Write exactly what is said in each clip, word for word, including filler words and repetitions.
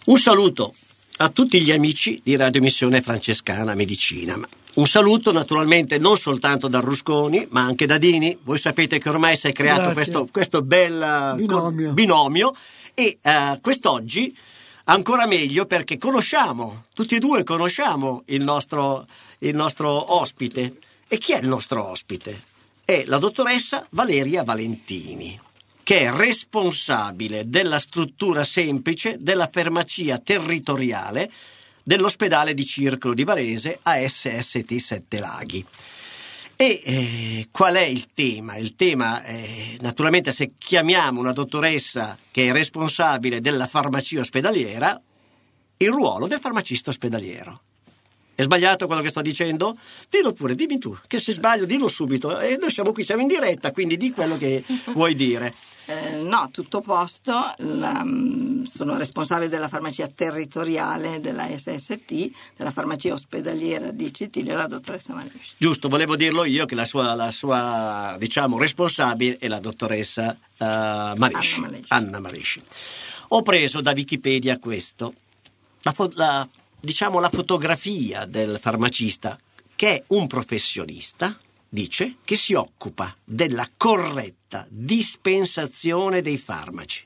Un saluto a tutti gli amici di Radiomissione Francescana Medicina. Un saluto naturalmente non soltanto da Rusconi, ma anche da Dini. Voi sapete che ormai si è creato questo, questo bel binomio, binomio e uh, quest'oggi ancora meglio perché conosciamo, tutti e due conosciamo il nostro, il nostro ospite. E chi è il nostro ospite? È la dottoressa Valeria Valentini, che è responsabile della struttura semplice della farmacia territoriale dell'ospedale di Circolo di Varese A S S T Sette Laghi. E eh, qual è il tema? Il tema è, naturalmente, se chiamiamo una dottoressa che è responsabile della farmacia ospedaliera, il ruolo del farmacista ospedaliero. È sbagliato quello che sto dicendo? Dillo pure, dimmi tu, che se sbaglio dillo subito. E noi siamo qui, siamo in diretta, quindi di quello che vuoi dire. Eh, no, tutto posto. La, sono responsabile della farmacia territoriale della S S T, della farmacia ospedaliera di Citilio, la dottoressa Malesci. Giusto, volevo dirlo io che la sua, la sua diciamo, responsabile è la dottoressa uh, Malesci, Anna Malesci. Anna Malesci. Ho preso da Wikipedia questo, la, la diciamo la fotografia del farmacista, che è un professionista, dice, che si occupa della corretta dispensazione dei farmaci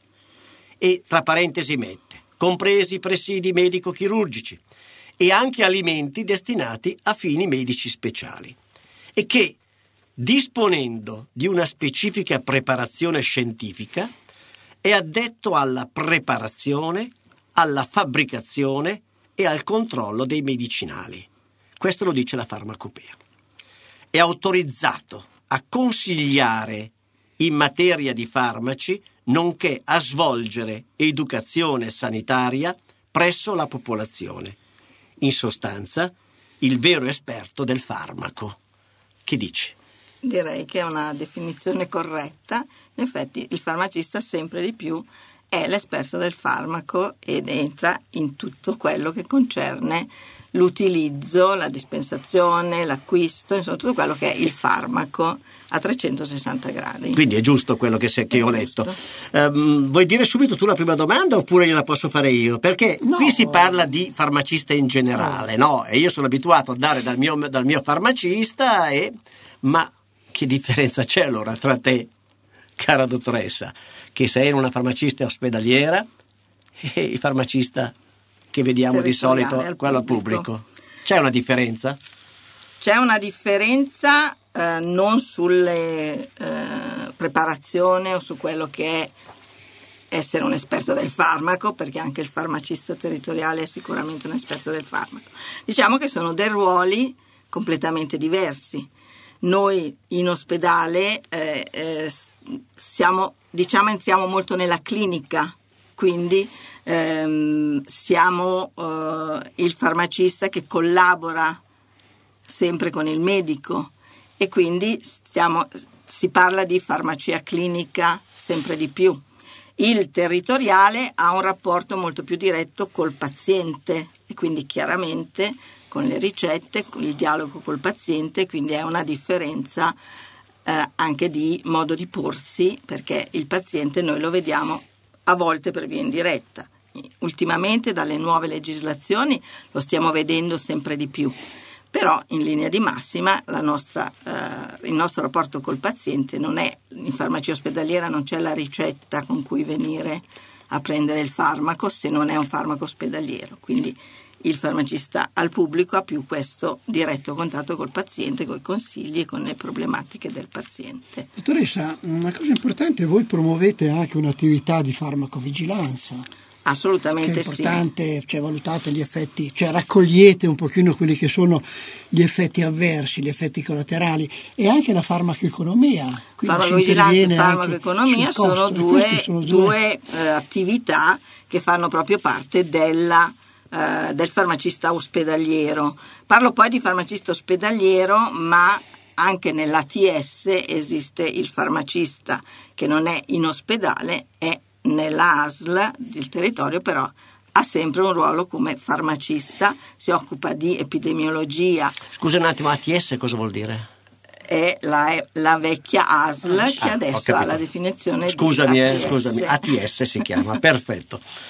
e tra parentesi mette compresi presidi medico-chirurgici e anche alimenti destinati a fini medici speciali, e che disponendo di una specifica preparazione scientifica è addetto alla preparazione, alla fabbricazione e al controllo dei medicinali. Questo lo dice la farmacopea. È autorizzato a consigliare in materia di farmaci, nonché a svolgere educazione sanitaria presso la popolazione. In sostanza, il vero esperto del farmaco. Che dici? Direi che è una definizione corretta. In effetti il farmacista sempre di più è l'esperto del farmaco ed entra in tutto quello che concerne l'utilizzo, la dispensazione, l'acquisto, insomma tutto quello che è il farmaco a trecentosessanta gradi. Quindi è giusto quello che, se, che ho letto. Um, vuoi dire subito tu la prima domanda oppure gliela posso fare io? Perché no. Qui si parla di farmacista in generale, no? no? E io sono abituato ad andare dal mio, dal mio farmacista e... Ma che differenza c'è allora tra te, cara dottoressa, che sei in una farmacista ospedaliera, e il farmacista che vediamo di solito, al quello pubblico. pubblico? C'è una differenza? C'è una differenza eh, non sulle eh, preparazione o su quello che è essere un esperto del farmaco, perché anche il farmacista territoriale è sicuramente un esperto del farmaco. Diciamo che sono dei ruoli completamente diversi. Noi in ospedale eh, eh, siamo, diciamo, entriamo molto nella clinica, quindi ehm, siamo eh, il farmacista che collabora sempre con il medico e quindi stiamo, si parla di farmacia clinica sempre di più. Il territoriale ha un rapporto molto più diretto col paziente e quindi chiaramente con le ricette, con il dialogo col paziente, quindi è una differenza eh, anche di modo di porsi, perché il paziente noi lo vediamo a volte per via indiretta. Ultimamente dalle nuove legislazioni lo stiamo vedendo sempre di più, però in linea di massima la nostra, eh, il nostro rapporto col paziente non è, in farmacia ospedaliera non c'è la ricetta con cui venire a prendere il farmaco se non è un farmaco ospedaliero, quindi il farmacista al pubblico ha più questo diretto contatto col paziente, con i consigli e con le problematiche del paziente. Dottoressa, una cosa importante, voi promuovete anche un'attività di farmacovigilanza. Assolutamente che è importante, sì. Cioè valutate gli effetti, cioè raccogliete un pochino quelli che sono gli effetti avversi, gli effetti collaterali e anche la farmacoeconomia. Farmacovigilanza e farmacoeconomia sono due, sono due, due eh, attività che fanno proprio parte della Uh, del farmacista ospedaliero. Parlo poi di farmacista ospedaliero, ma anche nell'A T S esiste il farmacista che non è in ospedale, è nella A S L del territorio, però ha sempre un ruolo come farmacista, si occupa di epidemiologia. Scusa un attimo, A T S cosa vuol dire? È la, la vecchia A S L ah, che adesso ha la definizione scusami, di eh, scusami, A T S si chiama, perfetto.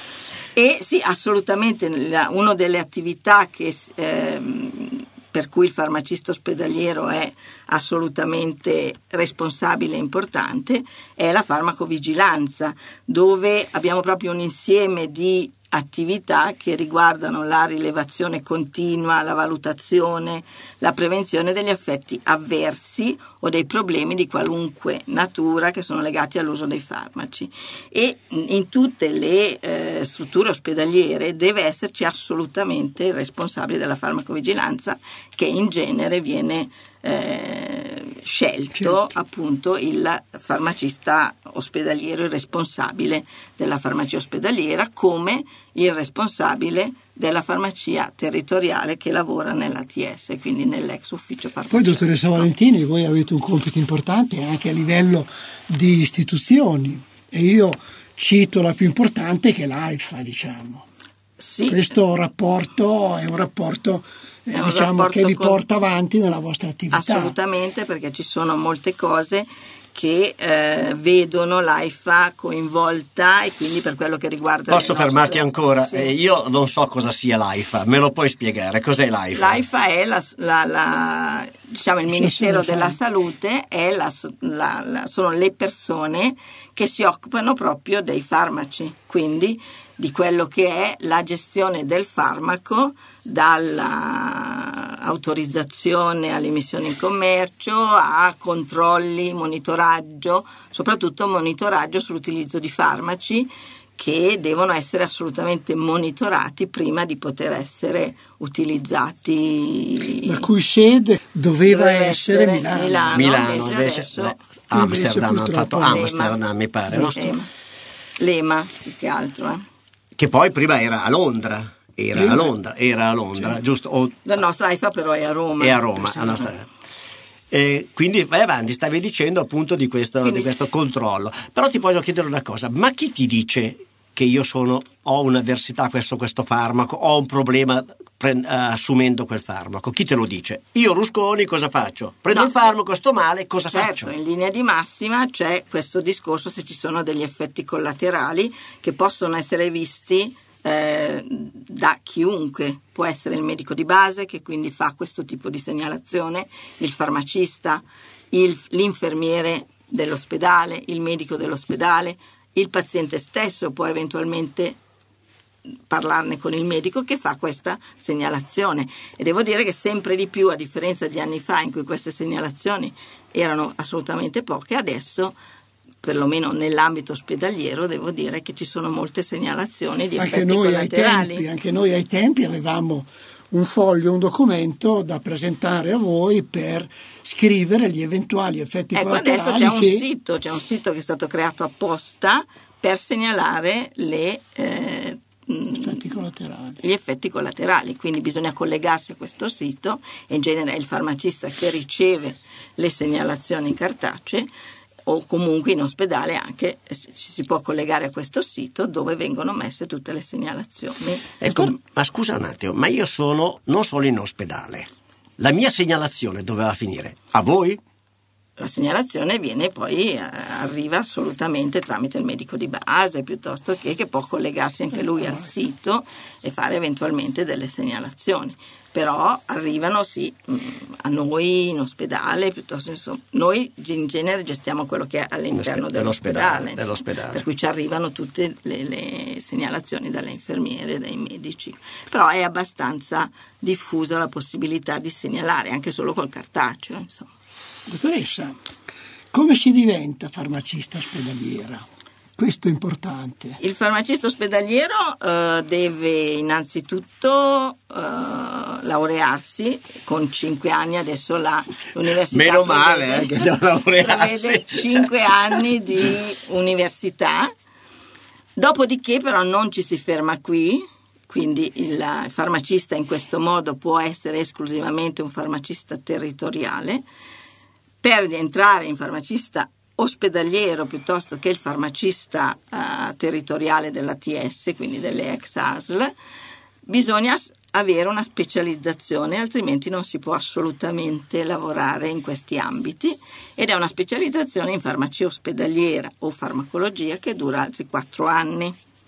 E sì, assolutamente, una delle attività che, eh, per cui il farmacista ospedaliero è assolutamente responsabile e importante è la farmacovigilanza, dove abbiamo proprio un insieme di attività che riguardano la rilevazione continua, la valutazione, la prevenzione degli effetti avversi o dei problemi di qualunque natura che sono legati all'uso dei farmaci. E in tutte le eh, strutture ospedaliere deve esserci assolutamente il responsabile della farmacovigilanza, che in genere viene eh, scelto certo. appunto il farmacista ospedaliero, il responsabile della farmacia ospedaliera, come il responsabile della farmacia territoriale che lavora nell'A T S, quindi nell'ex ufficio farmaceutico. Poi, dottoressa Valentini, voi avete un compito importante anche a livello di istituzioni, e io cito la più importante, che è l'AIFA, diciamo. Sì. Questo rapporto è un rapporto, eh, un diciamo, rapporto che vi con... porta avanti nella vostra attività. Assolutamente, perché ci sono molte cose che eh, vedono l'AIFA coinvolta, e quindi per quello che riguarda posso nostre... fermarti ancora? Sì. Eh, io non so cosa sia l'AIFA, me lo puoi spiegare? Cos'è l'AIFA? L'AIFA è la, la, la, diciamo il sì, Ministero sì, della Salute, è la, la, la, sono le persone che si occupano proprio dei farmaci, quindi di quello che è la gestione del farmaco, dalla autorizzazione all'emissione in commercio a controlli, monitoraggio, soprattutto monitoraggio sull'utilizzo di farmaci, che devono essere assolutamente monitorati prima di poter essere utilizzati. La cui sede doveva essere, essere Milano. Milano, Milano invece, invece adesso, Amsterdam, hanno fatto Lema. Amsterdam, mi pare. Sì, no? Lema. Lema, più che altro. Eh. Che poi prima era a Londra. Era Lima. a Londra, era a Londra, sì. giusto? O... La nostra AIFA però è a Roma. È a Roma. La nostra... eh, quindi vai avanti, stavi dicendo appunto di questo, quindi... di questo controllo. Però ti voglio chiedere una cosa, ma chi ti dice che io sono, ho un'avversità verso questo farmaco, ho un problema pre- uh, assumendo quel farmaco? Chi te lo dice? Io Rusconi cosa faccio? Prendo no, il farmaco, sto male, cosa certo, faccio? In linea di massima c'è questo discorso se ci sono degli effetti collaterali che possono essere visti eh, da chiunque. Può essere il medico di base, che quindi fa questo tipo di segnalazione, il farmacista, il, l'infermiere dell'ospedale, il medico dell'ospedale. Il paziente stesso può eventualmente parlarne con il medico che fa questa segnalazione, e devo dire che sempre di più, a differenza di anni fa in cui queste segnalazioni erano assolutamente poche, adesso perlomeno nell'ambito ospedaliero devo dire che ci sono molte segnalazioni di anche effetti noi collaterali. Ai tempi, anche noi ai tempi avevamo un foglio, un documento da presentare a voi per scrivere gli eventuali effetti ecco, collaterali. Adesso c'è un che... sito, c'è un sito che è stato creato apposta per segnalare le, eh, effetti collaterali. gli effetti collaterali, quindi bisogna collegarsi a questo sito, e in genere è il farmacista che riceve le segnalazioni cartacee, o comunque in ospedale anche ci si può collegare a questo sito dove vengono messe tutte le segnalazioni. Ecco, ma scusa un attimo, ma io sono non solo in ospedale, la mia segnalazione dove va a finire? A voi? La segnalazione viene poi, eh, arriva assolutamente tramite il medico di base, piuttosto che, che può collegarsi anche lui al sito e fare eventualmente delle segnalazioni. Però arrivano sì a noi in ospedale, piuttosto insomma, noi in genere gestiamo quello che è all'interno dell'ospedale, dell'ospedale, dell'ospedale. Per cui ci arrivano tutte le, le segnalazioni dalle infermiere, dai medici, però è abbastanza diffusa la possibilità di segnalare anche solo col cartaceo, insomma. Dottoressa, come si diventa farmacista ospedaliera? Questo è importante. Il farmacista ospedaliero eh, deve innanzitutto eh, laurearsi con cinque anni, adesso la, l'università meno prevede, male eh, che devo laurearsi. prevede cinque anni di università, dopodiché però non ci si ferma qui, quindi il farmacista in questo modo può essere esclusivamente un farmacista territoriale. Per entrare in farmacista ospedaliero piuttosto che il farmacista uh, territoriale dell'A T S, quindi delle ex A S L, bisogna avere una specializzazione, altrimenti non si può assolutamente lavorare in questi ambiti, ed è una specializzazione in farmacia ospedaliera o farmacologia che dura altri quattro anni.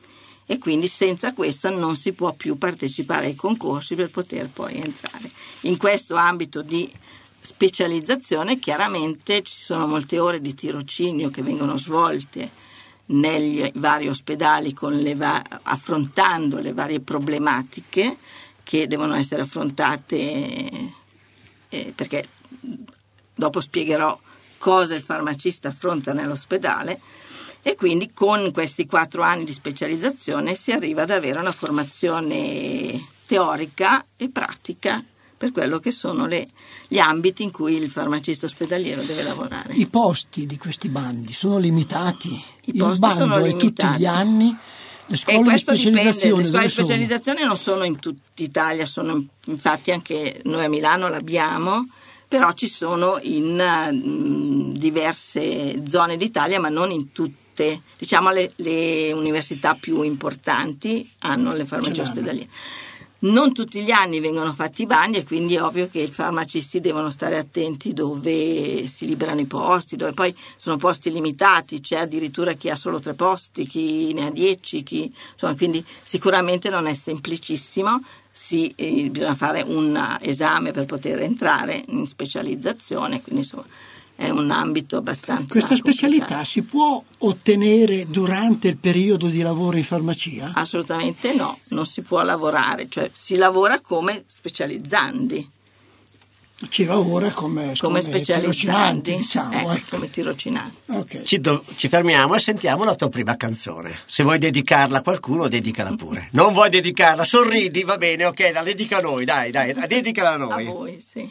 e quindi senza questo non si può più partecipare ai concorsi per poter poi entrare. In questo ambito di specializzazione chiaramente ci sono molte ore di tirocinio che vengono svolte negli vari ospedali con le va- affrontando le varie problematiche che devono essere affrontate, eh, perché dopo spiegherò cosa il farmacista affronta nell'ospedale, e quindi con questi quattro anni di specializzazione si arriva ad avere una formazione teorica e pratica per quello che sono le, gli ambiti in cui il farmacista ospedaliero deve lavorare. I posti di questi bandi sono limitati? I posti il bando sono è limitati. tutti gli anni? Le scuole e di questo specializzazione dipende, le scuole di sono? specializzazione non sono in tutta Italia, sono infatti anche noi a Milano l'abbiamo, però ci sono in uh, diverse zone d'Italia, ma non in tutte. Diciamo le, le università più importanti hanno le farmacie ospedaliere. Non tutti gli anni vengono fatti i bandi e quindi è ovvio che i farmacisti devono stare attenti dove si liberano i posti, dove poi sono posti limitati, c'è addirittura chi ha solo tre posti, chi ne ha dieci, chi, insomma, quindi sicuramente non è semplicissimo, si, eh, bisogna fare un esame per poter entrare in specializzazione, quindi insomma è un ambito abbastanza Questa specialità complicato. Si può ottenere durante il periodo di lavoro in farmacia? Assolutamente no, non si può lavorare, cioè si lavora come specializzandi. Ci lavora come, come, come specializzanti, diciamo. Ecco, come tirocinanti. Okay. Ci, do, ci fermiamo e sentiamo la tua prima canzone. Se vuoi dedicarla a qualcuno, dedicala pure. Non vuoi dedicarla, sorridi, va bene, ok, la dedica a noi, dai, dai, dedicala a noi. A voi, sì.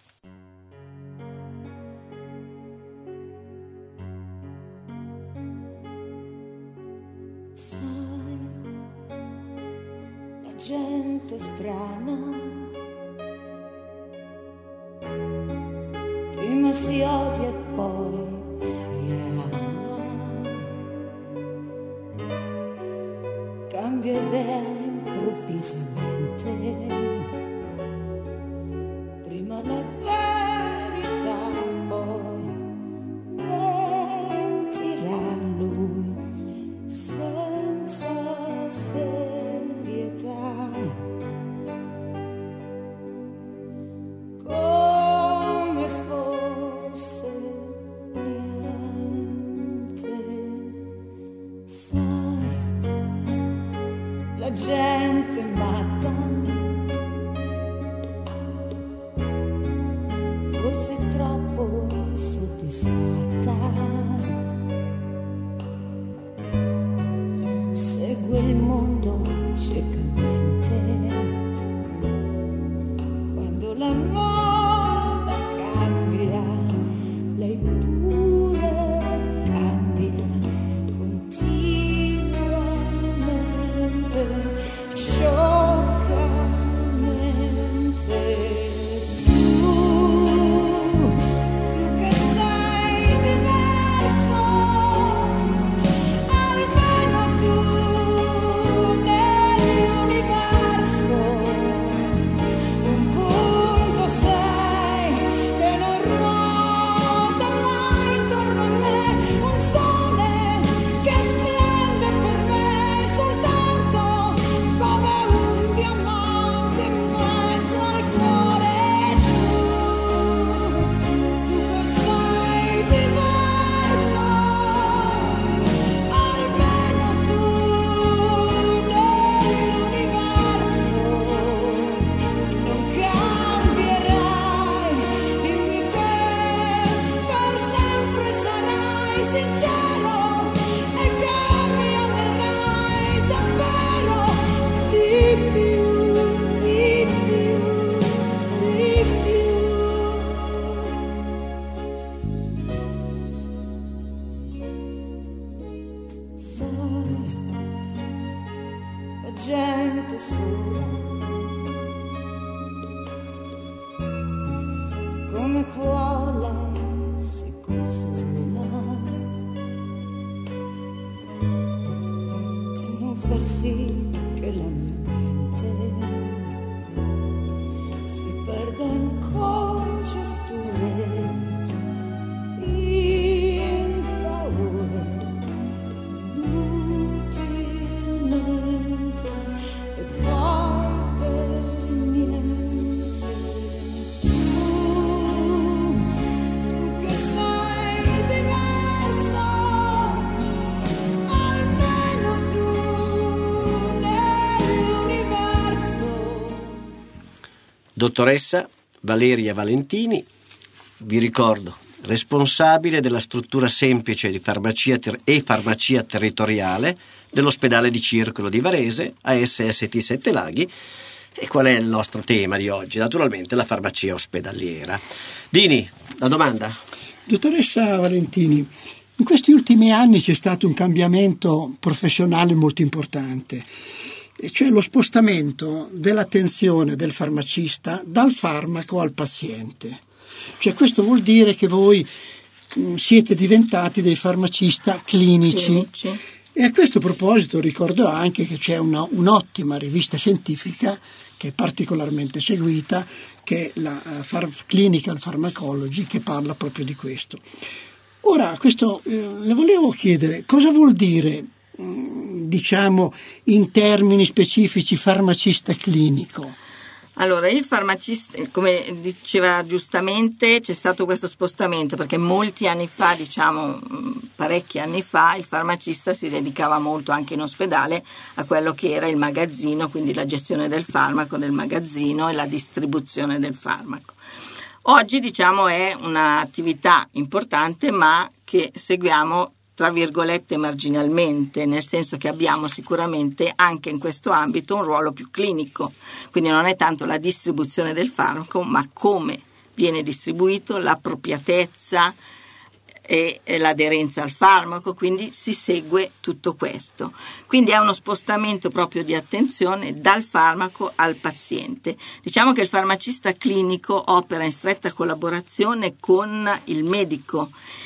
Gente strana, prima si odia e poi si ama, cambia idea improvvisamente, prima la verità, poi mentirà lui senza serietà. Come fosse niente, sai, la gente matta, forse troppo soddisfatta, segue il mondo ciecamente, quando la moda cambia, lei pure cambia continuamente, scioccamente. Tu, tu che sei diverso, almeno tu nell'universo un punto sei che non ruota mai intorno a me, un sole che splende per me soltanto come un diamante in mezzo al cuore. Tu, tu che sei diverso, almeno tu nell'universo non cambierai, dimmi che per sempre sarai sincero e che mi amerai davvero di più, di più, di più. Sai, la gente sola, come può lei si consola e non far sì che la mia mente si perda in congetture, in paure inutili. Dottoressa Valeria Valentini, vi ricordo, responsabile della struttura semplice di farmacia ter- e farmacia territoriale dell'ospedale di Circolo di Varese, A S S T Sette Laghi. E qual è il nostro tema di oggi? Naturalmente la farmacia ospedaliera. Dini, la domanda? Dottoressa Valentini, in questi ultimi anni c'è stato un cambiamento professionale molto importante, cioè lo spostamento dell'attenzione del farmacista dal farmaco al paziente. Cioè questo vuol dire che voi mh, siete diventati dei farmacista clinici. clinici. E a questo proposito ricordo anche che c'è una, un'ottima rivista scientifica che è particolarmente seguita, che è la uh, Pharm- Clinical Pharmacology, che parla proprio di questo. Ora, questo eh, le volevo chiedere, cosa vuol dire, mh, diciamo, in termini specifici farmacista clinico? Allora, il farmacista, come diceva giustamente, c'è stato questo spostamento perché molti anni fa, diciamo parecchi anni fa, il farmacista si dedicava molto anche in ospedale a quello che era il magazzino, quindi la gestione del farmaco, del magazzino e la distribuzione del farmaco. Oggi, diciamo, è un'attività importante ma che seguiamo tra virgolette marginalmente, nel senso che abbiamo sicuramente anche in questo ambito un ruolo più clinico, quindi non è tanto la distribuzione del farmaco ma come viene distribuito, l'appropriatezza e l'aderenza al farmaco, quindi si segue tutto questo. Quindi è uno spostamento proprio di attenzione dal farmaco al paziente. Diciamo che il farmacista clinico opera in stretta collaborazione con il medico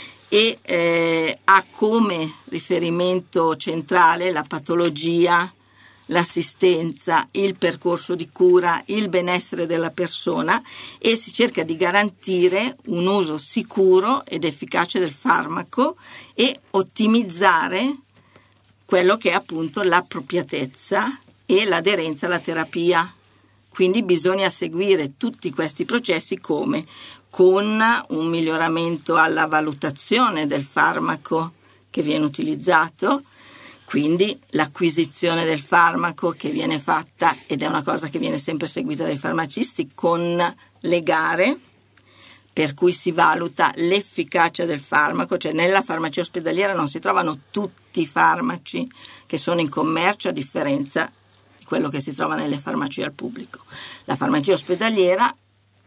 e eh, ha come riferimento centrale la patologia, l'assistenza, il percorso di cura, il benessere della persona e si cerca di garantire un uso sicuro ed efficace del farmaco e ottimizzare quello che è appunto l'appropriatezza e l'aderenza alla terapia. Quindi bisogna seguire tutti questi processi come? Con un miglioramento alla valutazione del farmaco che viene utilizzato, quindi l'acquisizione del farmaco che viene fatta, ed è una cosa che viene sempre seguita dai farmacisti, con le gare, per cui si valuta l'efficacia del farmaco, cioè nella farmacia ospedaliera non si trovano tutti i farmaci che sono in commercio a differenza di quello che si trova nelle farmacie al pubblico. La farmacia ospedaliera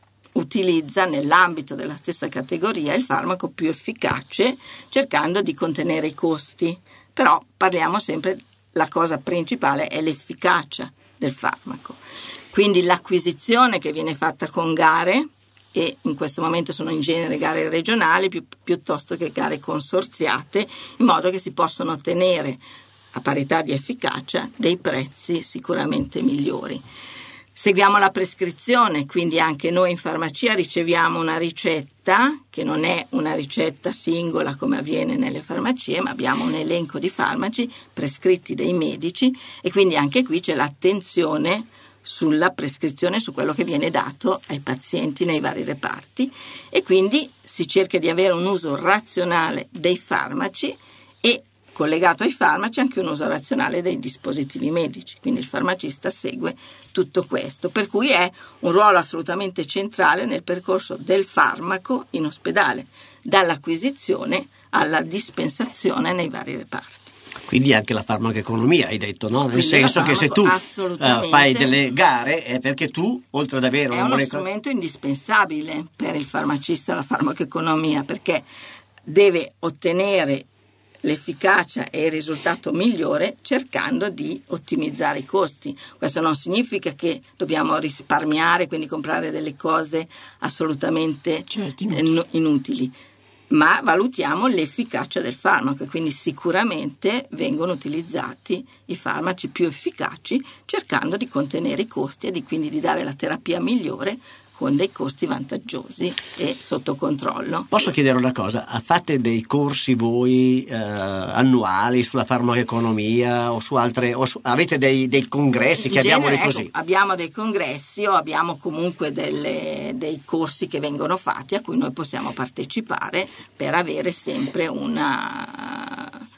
utilizza nell'ambito della stessa categoria il farmaco più efficace cercando di contenere i costi, però parliamo sempre, la cosa principale è l'efficacia del farmaco, quindi l'acquisizione che viene fatta con gare, e in questo momento sono in genere gare regionali pi- piuttosto che gare consorziate, in modo che si possano ottenere a parità di efficacia dei prezzi sicuramente migliori. Seguiamo la prescrizione, quindi anche noi in farmacia riceviamo una ricetta, che non è una ricetta singola come avviene nelle farmacie, ma abbiamo un elenco di farmaci prescritti dai medici e quindi anche qui c'è l'attenzione sulla prescrizione, su quello che viene dato ai pazienti nei vari reparti e quindi si cerca di avere un uso razionale dei farmaci e collegato ai farmaci anche un uso razionale dei dispositivi medici, quindi il farmacista segue tutto questo, per cui è un ruolo assolutamente centrale nel percorso del farmaco in ospedale, dall'acquisizione alla dispensazione nei vari reparti. Quindi anche la farmacoeconomia, hai detto, no? Nel Quindi senso che se tu uh, fai delle gare è perché tu, oltre ad avere una è uno molecola... strumento indispensabile per il farmacista la farmacoeconomia, perché deve ottenere l'efficacia e il risultato migliore cercando di ottimizzare i costi. Questo non significa che dobbiamo risparmiare, quindi comprare delle cose assolutamente certo, inutili. inutili, ma valutiamo l'efficacia del farmaco e quindi sicuramente vengono utilizzati i farmaci più efficaci cercando di contenere i costi e di, quindi di dare la terapia migliore con dei costi vantaggiosi e sotto controllo. Posso chiedere una cosa? Fate dei corsi voi eh, annuali sulla farmacoeconomia o su altre, o su, avete dei, dei congressi In che genere, abbiamo ecco, così? Abbiamo dei congressi o abbiamo comunque delle, dei corsi che vengono fatti a cui noi possiamo partecipare per avere sempre una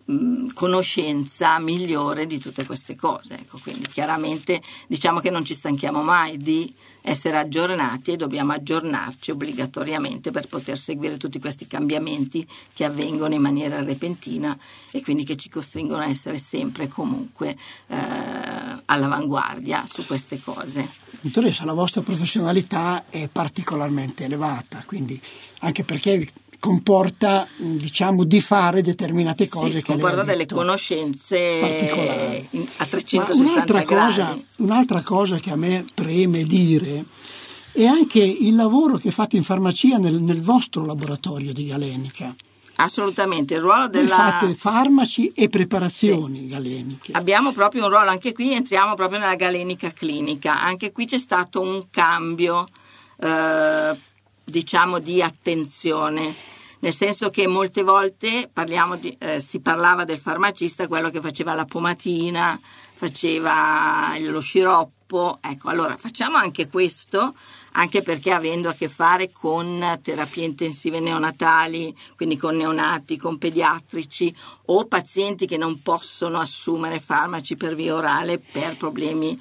mh, conoscenza migliore di tutte queste cose. Ecco, quindi chiaramente diciamo che non ci stanchiamo mai di essere aggiornati e dobbiamo aggiornarci obbligatoriamente per poter seguire tutti questi cambiamenti che avvengono in maniera repentina e quindi che ci costringono a essere sempre comunque eh, all'avanguardia su queste cose. Dottoressa, la vostra professionalità è particolarmente elevata, quindi anche perché comporta, diciamo, di fare determinate cose, sì, che comporta lei ha delle detto, conoscenze particolari a trecentosessanta un'altra gradi. cosa, un'altra cosa che a me preme dire è anche il lavoro che fate in farmacia nel, nel vostro laboratorio di Galenica. Assolutamente, il ruolo della... Voi fate farmaci e preparazioni, sì, galeniche. Abbiamo proprio un ruolo, anche qui entriamo proprio nella galenica clinica, anche qui c'è stato un cambio eh, diciamo di attenzione, nel senso che molte volte parliamo di, eh, si parlava del farmacista, quello che faceva la pomatina, faceva lo sciroppo, ecco, allora facciamo anche questo, anche perché avendo a che fare con terapie intensive neonatali, quindi con neonati, con pediatrici o pazienti che non possono assumere farmaci per via orale per problemi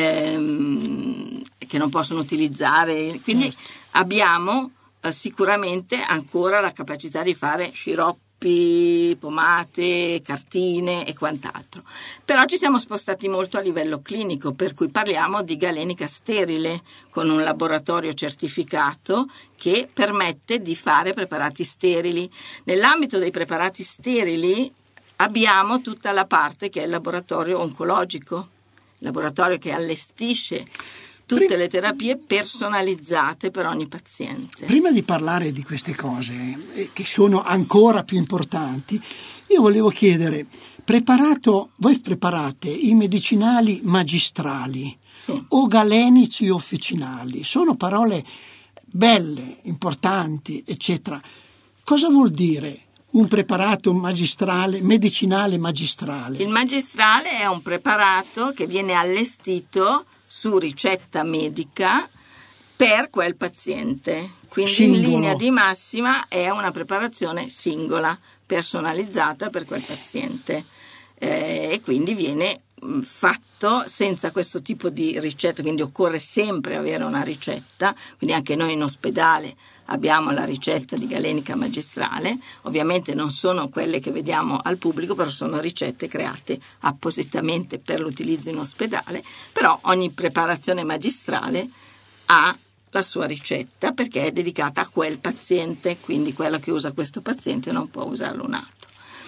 ehm, che non possono utilizzare, quindi certo. Abbiamo eh, sicuramente ancora la capacità di fare sciroppi, pomate, cartine e quant'altro. Però ci siamo spostati molto a livello clinico, per cui parliamo di galenica sterile con un laboratorio certificato che permette di fare preparati sterili. Nell'ambito dei preparati sterili abbiamo tutta la parte che è il laboratorio oncologico, il laboratorio che allestisce tutte le terapie personalizzate per ogni paziente. Prima di parlare di queste cose, eh, che sono ancora più importanti, io volevo chiedere, preparato, voi preparate i medicinali magistrali, sì, o galenici officinali? Sono parole belle, importanti, eccetera. Cosa vuol dire un preparato magistrale, medicinale magistrale? Il magistrale è un preparato che viene allestito su ricetta medica per quel paziente, quindi Singolo. In linea di massima è una preparazione singola, personalizzata per quel paziente eh, e quindi viene fatto senza questo tipo di ricetta, quindi occorre sempre avere una ricetta, quindi anche noi in ospedale abbiamo la ricetta di galenica magistrale, ovviamente non sono quelle che vediamo al pubblico, però sono ricette create appositamente per l'utilizzo in ospedale, però ogni preparazione magistrale ha la sua ricetta perché è dedicata a quel paziente, quindi quello che usa questo paziente non può usarlo un altro.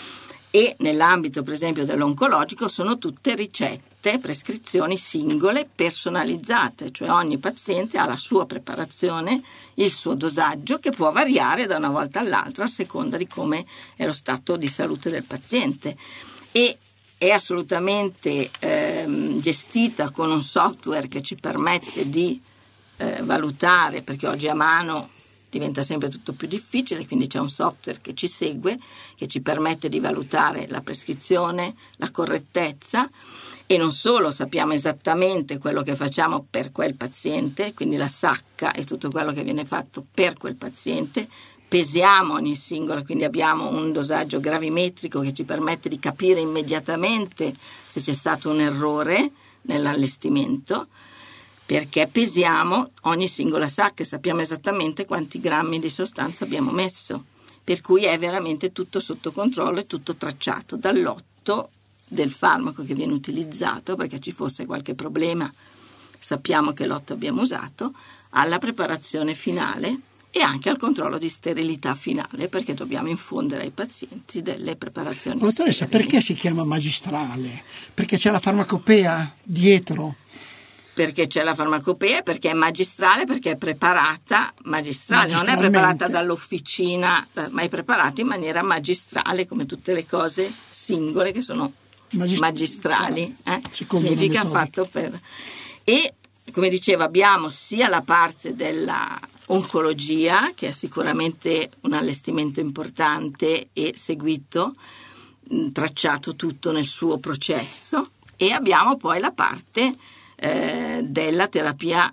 E nell'ambito per esempio dell'oncologico sono tutte ricette, prescrizioni singole personalizzate, cioè ogni paziente ha la sua preparazione, il suo dosaggio che può variare da una volta all'altra a seconda di come è lo stato di salute del paziente e è assolutamente ehm, gestita con un software che ci permette di eh, valutare, perché oggi a mano diventa sempre tutto più difficile, quindi c'è un software che ci segue, che ci permette di valutare la prescrizione, la correttezza e non solo sappiamo esattamente quello che facciamo per quel paziente, quindi la sacca e tutto quello che viene fatto per quel paziente, pesiamo ogni singola, quindi abbiamo un dosaggio gravimetrico che ci permette di capire immediatamente se c'è stato un errore nell'allestimento, perché pesiamo ogni singola sacca e sappiamo esattamente quanti grammi di sostanza abbiamo messo, per cui è veramente tutto sotto controllo e tutto tracciato dal lotto del farmaco che viene utilizzato, perché ci fosse qualche problema sappiamo che lotto abbiamo usato, alla preparazione finale e anche al controllo di sterilità finale, perché dobbiamo infondere ai pazienti delle preparazioni Dottoressa, sterili. Perché si chiama magistrale? Perché c'è la farmacopea dietro? Perché c'è la farmacopea, perché è magistrale, perché è preparata magistrale, non è preparata dall'officina, ma è preparata in maniera magistrale, come tutte le cose singole che sono Magist- magistrali, eh? Significa fatto per... E come dicevo abbiamo sia la parte della oncologia, che è sicuramente un allestimento importante e seguito, tracciato tutto nel suo processo, e abbiamo poi la parte Eh, della terapia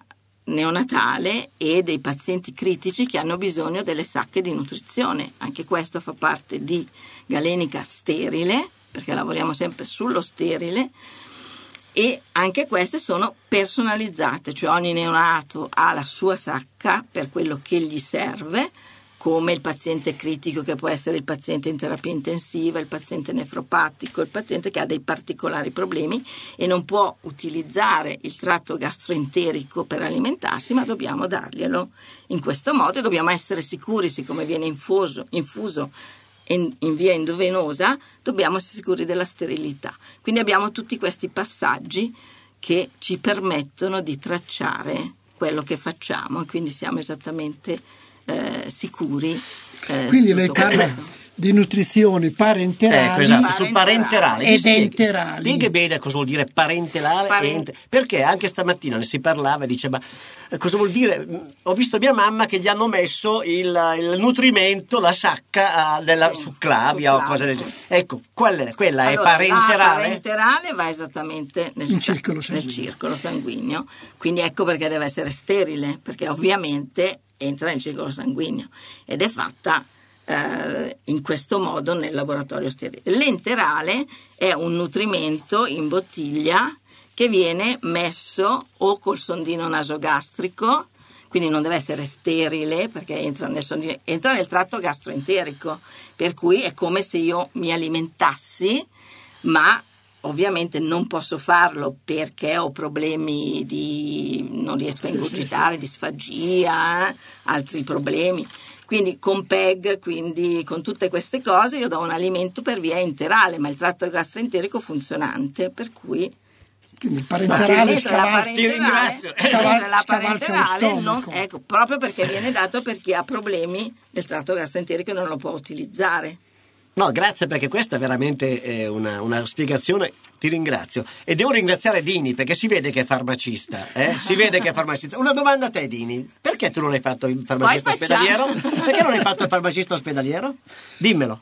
neonatale e dei pazienti critici che hanno bisogno delle sacche di nutrizione. Anche questo fa parte di Galenica sterile, perché lavoriamo sempre sullo sterile, e anche queste sono personalizzate, cioè ogni neonato ha la sua sacca per quello che gli serve, come il paziente critico, che può essere il paziente in terapia intensiva, il paziente nefropatico, il paziente che ha dei particolari problemi e non può utilizzare il tratto gastroenterico per alimentarsi, ma dobbiamo darglielo in questo modo e dobbiamo essere sicuri, siccome viene infuso, infuso in, in via endovenosa, dobbiamo essere sicuri della sterilità. Quindi abbiamo tutti questi passaggi che ci permettono di tracciare quello che facciamo e quindi siamo esattamente Eh, sicuri. Eh, Quindi lei parla di nutrizione parenterale, ecco, esatto, sul parenterale ed enterali. Spieghi bene cosa vuol dire parenterale, Parent- e enter- perché anche stamattina ne si parlava e dice ma cosa vuol dire? Ho visto mia mamma che gli hanno messo il, il nutrimento, la sacca della Sì, succlavia o cose del genere. Ecco, quella, quella allora, è parenterale. La parenterale va esattamente nel, In circolo sanguigno. nel circolo sanguigno, quindi ecco perché deve essere sterile, perché ovviamente entra nel circolo sanguigno ed è fatta eh, in questo modo nel laboratorio sterile. L'enterale è un nutrimento in bottiglia che viene messo o col sondino nasogastrico, quindi non deve essere sterile perché entra nel sondino, entra nel tratto gastroenterico, per cui è come se io mi alimentassi, ma ovviamente non posso farlo perché ho problemi di non riesco a ingurgitare, disfagia, eh, altri problemi. Quindi con P E G, quindi con tutte queste cose io do un alimento per via enterale, ma il tratto gastroenterico funzionante, per cui Quindi il parenterale la scavalca, Ti ringrazio. scaval- la scavalca lo parenterale non, stomaco. ecco, proprio perché viene dato per chi ha problemi del tratto gastroenterico e non lo può utilizzare. No, grazie, perché questa è veramente eh, una, una spiegazione, ti ringrazio. E devo ringraziare Dini, perché si vede che è farmacista, eh? Si vede che è farmacista. Una domanda a te, Dini, perché tu non hai fatto il farmacista Poi facciamo. ospedaliero? Perché non hai fatto il farmacista ospedaliero? Dimmelo.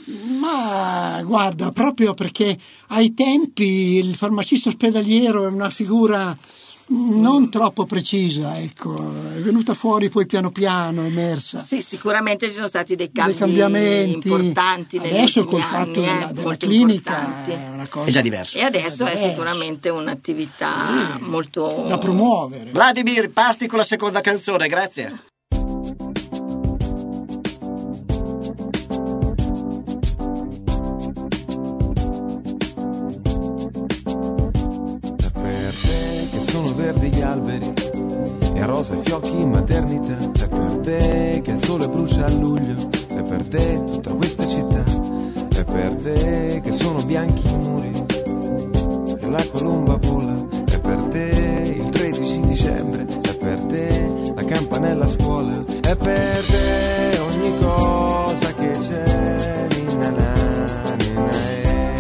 Ma guarda, proprio perché ai tempi il farmacista ospedaliero è una figura non troppo precisa, ecco, è venuta fuori poi piano piano, emersa. Sì, sicuramente ci sono stati dei cambi Dei cambiamenti importanti negli adesso ultimi col fatto anni, della, eh, della molto clinica importanti. è una cosa È già diverso. E adesso è diverso. sicuramente un'attività molto da promuovere. Vladimir, parti con la seconda canzone, grazie. Verdi gli alberi e rosa i fiocchi in maternità. È per te che il sole brucia a luglio, è per te tutta questa città, è per te che sono bianchi i muri e la colomba vola, è per te il tredici dicembre, è per te la campanella a scuola, è per te ogni cosa che c'è, ninna na, ninna eh.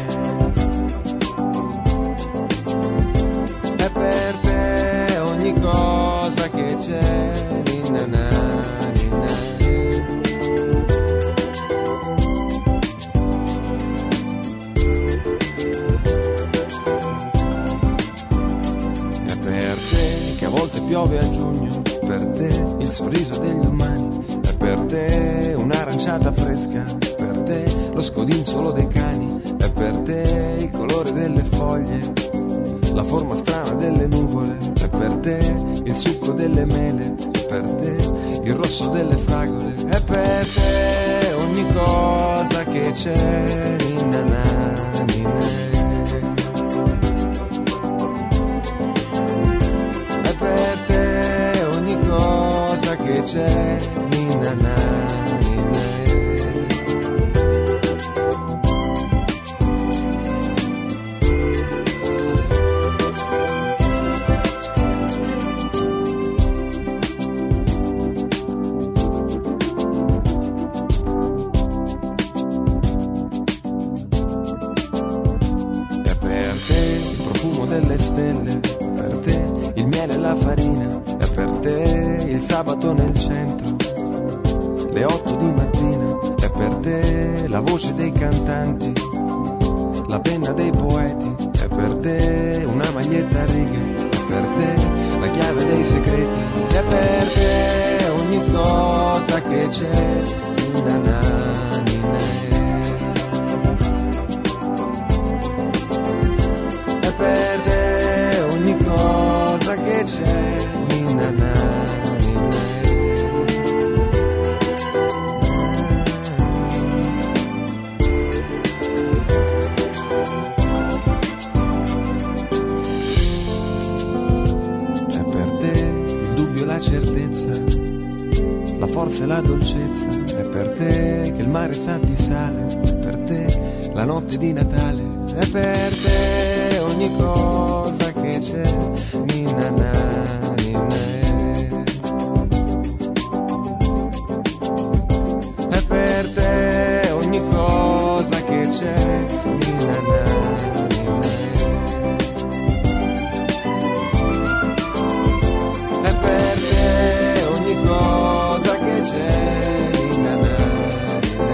È per te ogni cosa che c'è, ninna na, ninna eh. È per te che a volte piove a giugno, per te il sorriso degli umani, è per te un'aranciata fresca, per te lo scodinzolo dei cani, è per te il colore delle foglie, la forma strana delle nuvole, è per te il succo delle mele, è per te il rosso delle fragole, è per te ogni cosa che c'è, ninna na, ninna eh. È per te ogni cosa che c'è, ninna na, ninna eh. Delle stelle, per te il miele e la farina, è per te il sabato nel centro, le otto di mattina, è per te la voce dei cantanti, la penna dei poeti, è per te una maglietta a righe, è per te la chiave dei segreti, la certezza, la forza e la dolcezza. È per te che il mare sa di sale, è per te la notte di Natale, è per te ogni cosa che c'è. Ninna na, ninna è. È per te ogni cosa che c'è. Ninna na, ninna è. È per te ogni cosa che c'è. Ninna na, ninna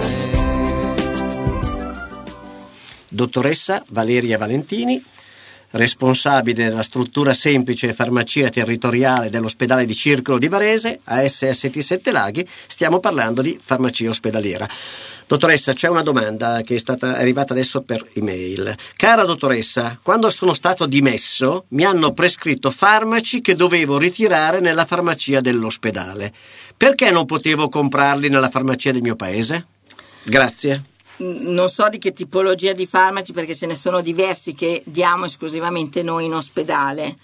è. Dottoressa Valeria Valentini, responsabile della struttura semplice farmacia territoriale dell'ospedale di Circolo di Varese, A S S T Sette Laghi. Stiamo parlando di farmacia ospedaliera. Dottoressa, c'è una domanda che è stata arrivata adesso per email. Cara dottoressa, quando sono stato dimesso mi hanno prescritto farmaci che dovevo ritirare nella farmacia dell'ospedale. Perché non potevo comprarli nella farmacia del mio paese? Grazie. Non so di che tipologia di farmaci, perché ce ne sono diversi che diamo esclusivamente noi in ospedale.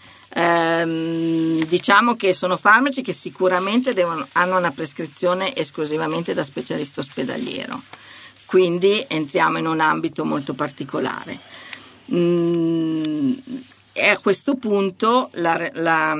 Ehm, diciamo che sono farmaci che sicuramente devono, hanno una prescrizione esclusivamente da specialista ospedaliero, quindi entriamo in un ambito molto particolare. Mm, e a questo punto la, la,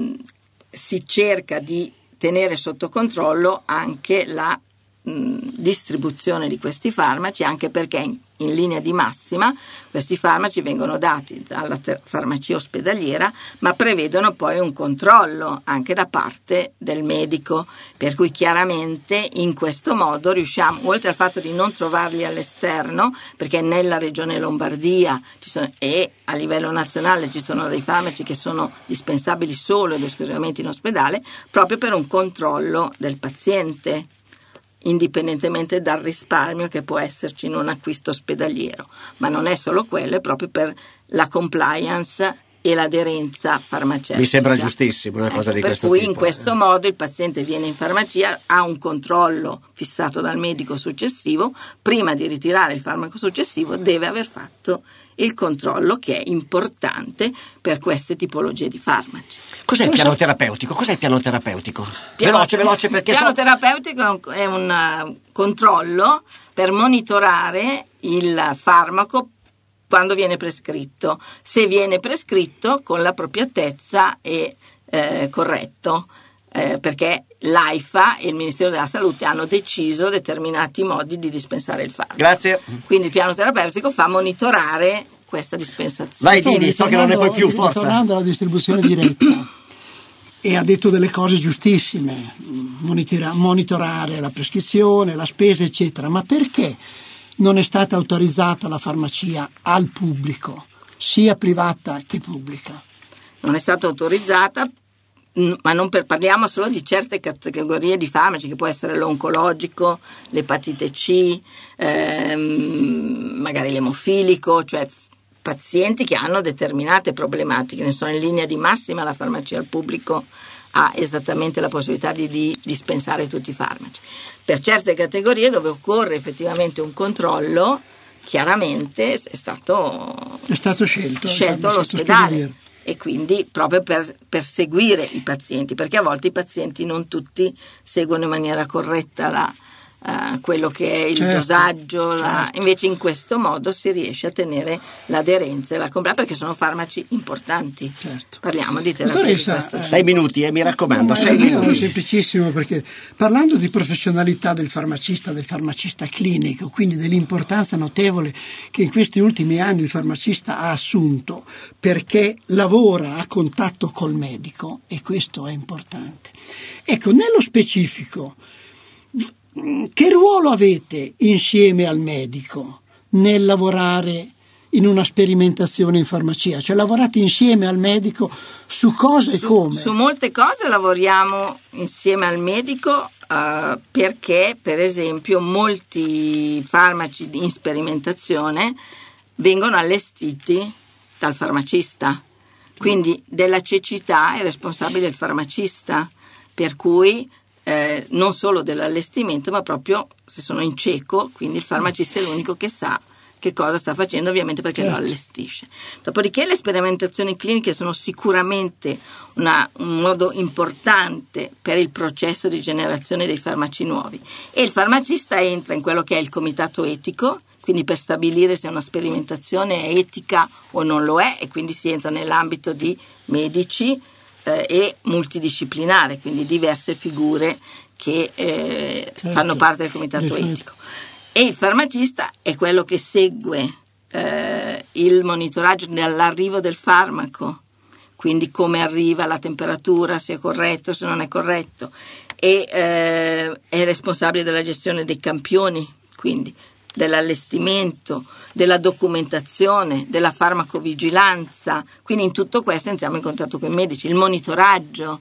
si cerca di tenere sotto controllo anche la distribuzione di questi farmaci, anche perché in, in linea di massima questi farmaci vengono dati dalla ter- farmacia ospedaliera, ma prevedono poi un controllo anche da parte del medico, per cui chiaramente in questo modo riusciamo, oltre al fatto di non trovarli all'esterno, perché nella regione Lombardia ci sono, e a livello nazionale ci sono dei farmaci che sono dispensabili solo ed esclusivamente in ospedale, proprio per un controllo del paziente, indipendentemente dal risparmio che può esserci in un acquisto ospedaliero. Ma non è solo quello, è proprio per la compliance e l'aderenza farmaceutica. Mi sembra giustissimo una cosa ecco, di questo per cui tipo. In questo modo il paziente viene in farmacia, ha un controllo fissato dal medico successivo, prima di ritirare il farmaco successivo deve aver fatto il controllo, che è importante per queste tipologie di farmaci. Cos'è il piano terapeutico? Cos'è il piano terapeutico? Piano, veloce, veloce, perché il piano so... terapeutico è un uh, controllo per monitorare il farmaco quando viene prescritto, se viene prescritto con l'appropriatezza e eh, corretto, eh, perché l'AIFA e il Ministero della Salute hanno deciso determinati modi di dispensare il farmaco. Grazie. Quindi il piano terapeutico fa monitorare questa dispensazione. Vai Didi, so che non ne puoi più, forza. Tornando alla distribuzione diretta, e ha detto delle cose giustissime, monitora- monitorare la prescrizione, la spesa, eccetera, ma perché non è stata autorizzata la farmacia al pubblico, sia privata che pubblica? Non è stata autorizzata, ma non per, parliamo solo di certe categorie di farmaci, che può essere l'oncologico, l'epatite C, ehm, magari l'emofilico, cioè pazienti che hanno determinate problematiche. Ne sono in linea di massima la farmacia al pubblico ha esattamente la possibilità di, di dispensare tutti i farmaci. Per certe categorie dove occorre effettivamente un controllo, chiaramente è stato, è stato scelto, scelto l'ospedale, e quindi proprio per, per seguire i pazienti, perché a volte i pazienti non tutti seguono in maniera corretta la Uh, quello che è il certo, dosaggio, la... certo. Invece in questo modo si riesce a tenere l'aderenza e la compliance, perché sono farmaci importanti. Certo. Parliamo di terapia di questo. Sei minuti, eh, mi raccomando, no, sei è minuti. È semplicissimo, perché parlando di professionalità del farmacista, del farmacista clinico, quindi dell'importanza notevole che in questi ultimi anni il farmacista ha assunto, perché lavora a contatto col medico, e questo è importante. Ecco, nello specifico, che ruolo avete insieme al medico nel lavorare in una sperimentazione in farmacia? Cioè lavorate insieme al medico su cosa e su, come? Su molte cose lavoriamo insieme al medico, uh, perché per esempio molti farmaci in sperimentazione vengono allestiti dal farmacista, quindi della cecità è responsabile il farmacista, per cui Eh, non solo dell'allestimento, ma proprio se sono in cieco, quindi il farmacista è l'unico che sa che cosa sta facendo, ovviamente perché certo. lo allestisce. Dopodiché le sperimentazioni cliniche sono sicuramente una, un modo importante per il processo di generazione dei farmaci nuovi, e il farmacista entra in quello che è il comitato etico, quindi per stabilire se una sperimentazione è etica o non lo è, e quindi si entra nell'ambito di medici eh, e multidisciplinare, quindi diverse figure che eh, certo. fanno parte del comitato certo. etico. E il farmacista è quello che segue eh, il monitoraggio dell'arrivo del farmaco, quindi come arriva, la temperatura, se è corretto, se non è corretto, e eh, è responsabile della gestione dei campioni, quindi dell'allestimento, della documentazione, della farmacovigilanza. Quindi in tutto questo entriamo in contatto con i medici, il monitoraggio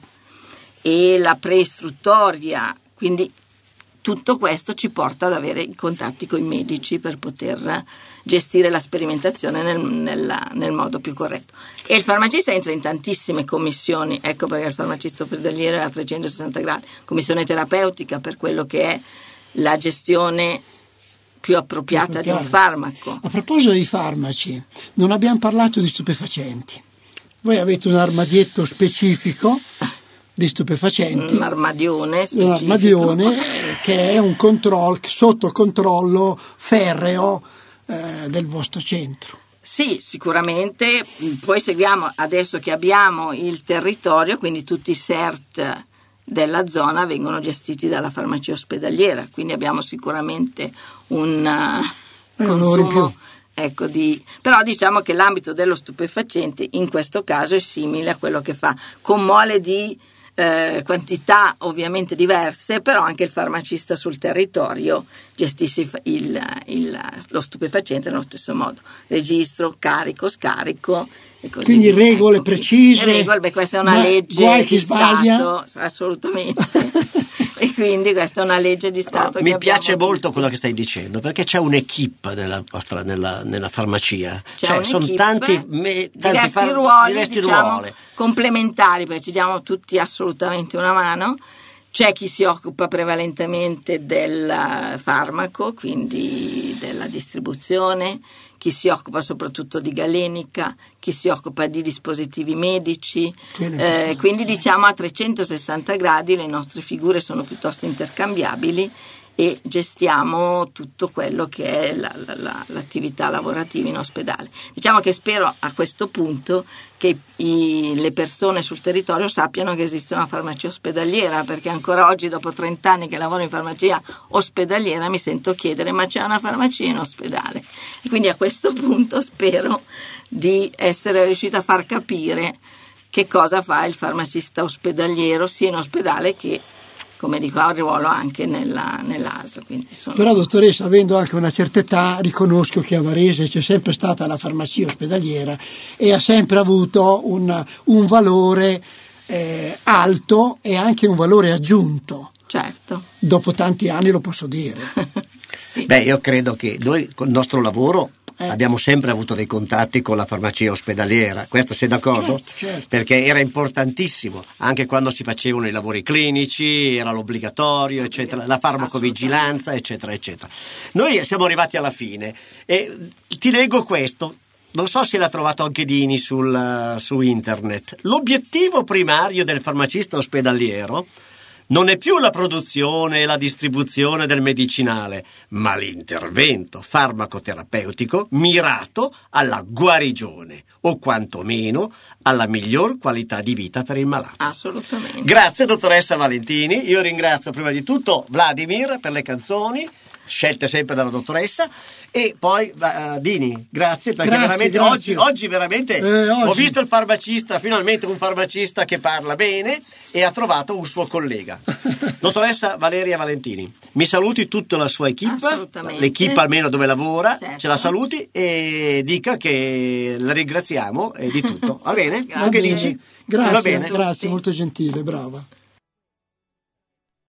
e la preistruttoria, quindi tutto questo ci porta ad avere i contatti con i medici per poter gestire la sperimentazione nel, nel, nel modo più corretto. E il farmacista entra in tantissime commissioni, ecco perché il farmacista ospedaliero è a trecentosessanta gradi, commissione terapeutica per quello che è la gestione più appropriata di un farmaco. A proposito di farmaci, non abbiamo parlato di stupefacenti. Voi avete un armadietto specifico di stupefacenti, un armadione specifico. Un armadione che è un controllo, sotto controllo ferreo eh, del vostro centro. Sì, sicuramente. Poi seguiamo, adesso che abbiamo il territorio, quindi tutti i C E R T della zona vengono gestiti dalla farmacia ospedaliera, quindi abbiamo sicuramente un uh, consumo ecco di però diciamo che l'ambito dello stupefacente in questo caso è simile a quello che fa con mole di eh, quantità ovviamente diverse, però anche il farmacista sul territorio gestisce il, il, lo stupefacente nello stesso modo, registro, carico, scarico. Così, quindi regole ecco, precise, regole, beh, questa è una legge di Stato, assolutamente. E quindi questa è una legge di Stato. No, che mi piace tutti. molto quello che stai dicendo, perché c'è un'equipe nella vostra nella, nella farmacia, c'è cioè sono tanti, me, tanti diversi far, ruoli, diversi diciamo, ruoli complementari, perché ci diamo tutti assolutamente una mano. C'è chi si occupa prevalentemente del farmaco, quindi della distribuzione, chi si occupa soprattutto di galenica, chi si occupa di dispositivi medici, eh, quindi diciamo a trecentosessanta gradi le nostre figure sono piuttosto intercambiabili e gestiamo tutto quello che è la, la, la, l'attività lavorativa in ospedale. Diciamo che spero a questo punto che i, le persone sul territorio sappiano che esiste una farmacia ospedaliera, perché ancora oggi, dopo trenta anni che lavoro in farmacia ospedaliera, mi sento chiedere: ma c'è una farmacia in ospedale? E quindi a questo punto spero di essere riuscita a far capire che cosa fa il farmacista ospedaliero sia in ospedale che, come dico, ha un ruolo anche nella, nell'A S L. Quindi sono... Però, dottoressa, avendo anche una certa età, riconosco che a Varese c'è sempre stata la farmacia ospedaliera e ha sempre avuto un, un valore eh, alto e anche un valore aggiunto. Certo. Dopo tanti anni lo posso dire. Sì. Beh, io credo che noi col nostro lavoro Eh. abbiamo sempre avuto dei contatti con la farmacia ospedaliera, questo sei d'accordo? Certo, certo. Perché era importantissimo, anche quando si facevano i lavori clinici, era l'obbligatorio, eccetera, la farmacovigilanza, eccetera, eccetera. Noi siamo arrivati alla fine e ti leggo questo, non so se l'ha trovato anche Dini sul, su internet. L'obiettivo primario del farmacista ospedaliero non è più la produzione e la distribuzione del medicinale, ma l'intervento farmacoterapeutico mirato alla guarigione o quantomeno alla miglior qualità di vita per il malato. Assolutamente. Grazie dottoressa Valentini, io ringrazio prima di tutto Vladimir per le canzoni scelte sempre dalla dottoressa e poi uh, Dini, grazie perché grazie, veramente grazie. oggi, oggi veramente eh, oggi. ho visto il farmacista, finalmente un farmacista che parla bene e ha trovato un suo collega. Dottoressa Valeria Valentini, mi saluti tutta la sua equipe, l'equipe almeno dove lavora, certo. Ce la saluti e dica che la ringraziamo e di tutto. Va bene? Va Anche bene. dici? Grazie, Va bene? grazie, molto gentile, brava.